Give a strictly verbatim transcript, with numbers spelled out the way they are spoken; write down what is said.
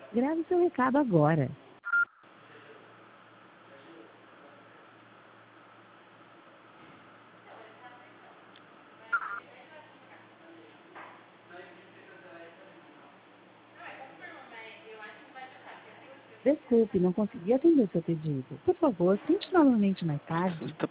Grave seu recado agora. Desculpe, não consegui atender seu pedido. Por favor, tente novamente mais tarde. Você tá